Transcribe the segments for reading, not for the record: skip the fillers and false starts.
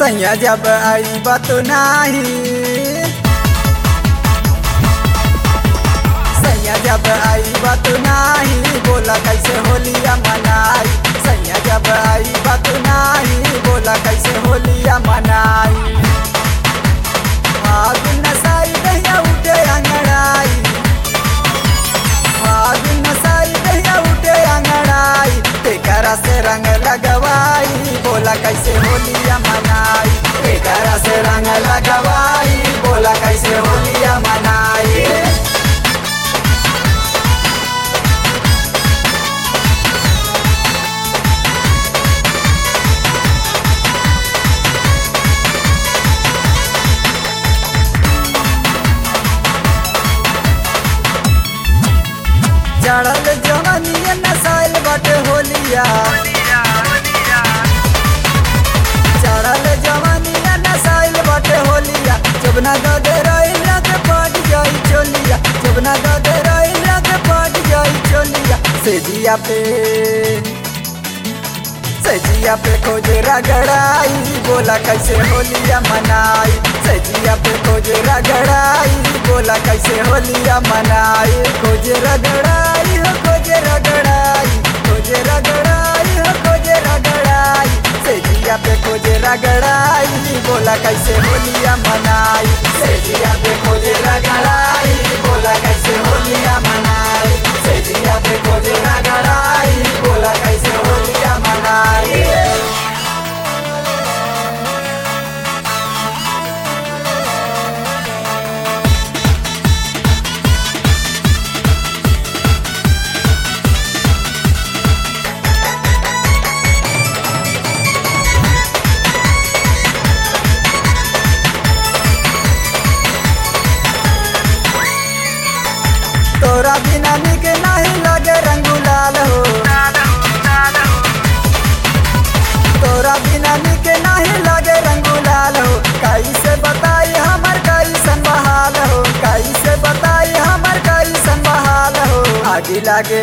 सैया जब आई बात नाही, सैया जब आई बात नाही, बोला कैसे होलिया मनाई। सैया जब आई बात नाही, बोला कैसे होलिया मनाई। फागुन नसाई दहिया उठे अंगड़ाई, फागुन नसाई दहिया उठे अंगड़ाई। तेकरा से रंग लगवाई, बोला कैसे होलिया मनाई। तेकरा से रंग लगवाई, बोला कैसे होलिया मनाई। चढ़ल जवनिया नसाइल बाटे होलिया, चढ़ल जवनिया नसाइल बाटे होलिया। जबना गदे रइला के पट जाई चोलिया, जबना गदे रइला के पट जाई चोलिया। सेजिया पे खोजे रगड़ाई, बोला कैसे होलिया मनाई। सजिया पे खोजे रगड़ाई, बोला कैसे होलिया मनाई। खोजे रगड़ाई हो खोजे रगड़ाई, खोजे रगड़ाई हो खोजे रगड़ाई। सजिया पे खोजे रगड़ाई, बोला कैसे होलिया मनाई। सजिया पे खोजे रगड़ाई, बोला कैसे होलिया मनाई। सजिया पे खोजे रगड़ाई, बोला कैसे होलिया मनाई। तोरा बिना निक नहीं लगे रंगुलाल हो, तोरा बिना निक नहीं लगे रंगुलाल हो। कैसे बताई हमर कैसन बहाल हो, कैसे बताई हमर कैसन बहाल हो। आगे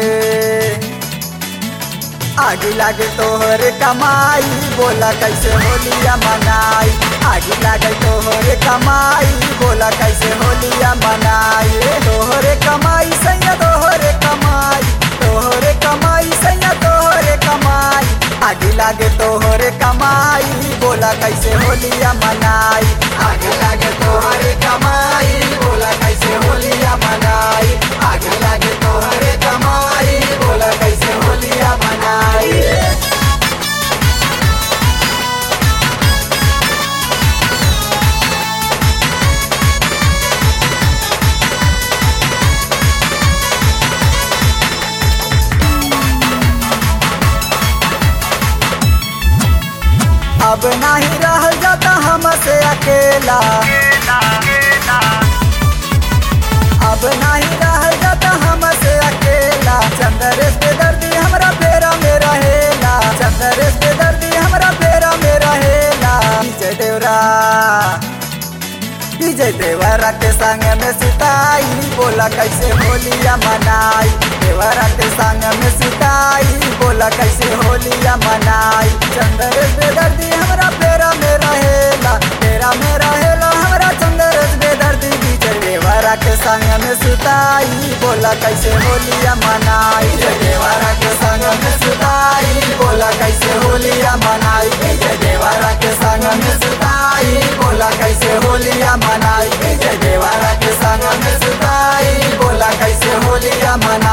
लागे तोहर कमाई, बोला कैसे होलिया मनाई। आगे लागे तोहर कमाई, बोला कैसे होलिया मनाई। तोहरे कमाई सैया तोहरे कमाई, तोहरे कमाई सैया तोहरे कमाई। आगे लागे तोहरे कमाई, बोला कैसे होलिया मनाई। आगे लागे तोहरे कमाई, बोला कैसे होलिया मनाई। आगे लागे तोहरे कमाई, बोला कैसे होलिया मनाई। अब नहीं रह जाता हमसे अकेला, अब नहीं रह जाता हमसे अकेला। चंद्रेश के दर्दी हमरा फेरा में रहेला, चंद्रेश के दर्दी हमरा फेरा में रहेला। विजय देवरा के संग में सिताई, बोला कैसे होलिया मनाई। देवरा के संग में सिताई, बोला कैसे होलिया मनाई। चंद्रेश बेदर्दी हमरा फेरा में रहेला, फेरा में रहेला हमरा चंद्रेश बेदर्दी। विजय देवरा के संग में सिताई, बोला कैसे होलिया मनाई। विजय देवरा के संग में सिताई, बोला कैसे होलिया मनाई। विजय देवरा के संग में सिताई, बोला कैसे होलिया मनाई। विजय देवरा के संग में सिताई, बोला कैसे होलिया मनाई।